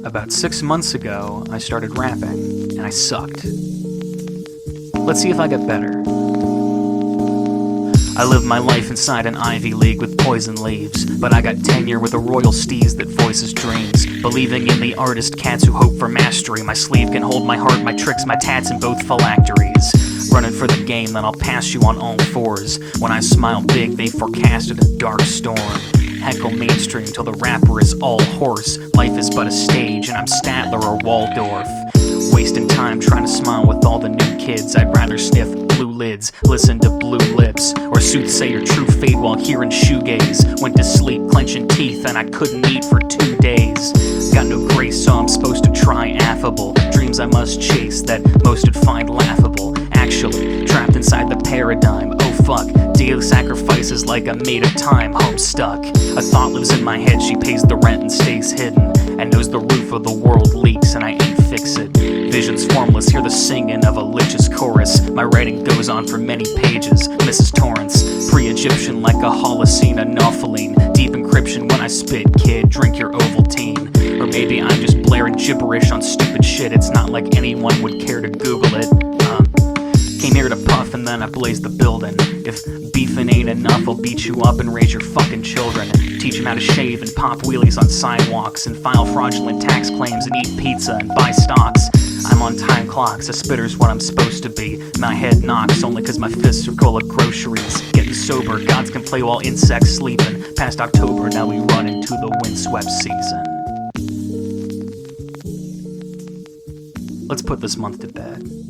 About 6 months ago, I started rapping, and I sucked. Let's see if I get better. I live my life inside an Ivy League with poison leaves, but I got tenure with a royal steez that voices dreams. Believing in the artist cats who hope for mastery. My sleeve can hold my heart, my tricks, my tats in both phylacteries. Running for the game, then I'll pass you on all fours. When I smile big, they forecasted a dark storm. Heckle mainstream till the rapper is all horse. Life is but a stage, and I'm Statler or Waldorf. Wasting time trying to smile with all the new kids. I'd rather sniff blue lids, listen to blue lips, or soothsay your true fate while hearing shoegaze. Went to sleep clenching teeth and I couldn't eat for 2 days. Got no grace, so I'm supposed to try affable. Dreams I must chase that most would find laughable. Actually, trapped inside the paradigm, oh fuck. Daily sacrifices like I'm made of time, homestuck. A thought lives in my head, she pays the rent and stays hidden, and knows the roof of the world leaks and I ain't fix it. Visions formless, hear the singing of a lich's chorus. My writing goes on for many pages, Mrs. Torrance. Pre-Egyptian like a Holocene, a Nephilim. Deep encryption when I spit, kid, drink your Ovaltine. Or maybe I'm just blaring gibberish on stupid shit. It's not like anyone would care to Google it. Came here to puff and then I blaze the building. If beefing ain't enough, I'll beat you up and raise your fucking children. Teach them how to shave and pop wheelies on sidewalks, and file fraudulent tax claims and eat pizza and buy stocks. I'm on time clocks, a spitter's what I'm supposed to be. My head knocks only cause my fists are full of groceries. Getting sober, gods can play while insects sleeping. Past October, now we run into the windswept season. Let's put this month to bed.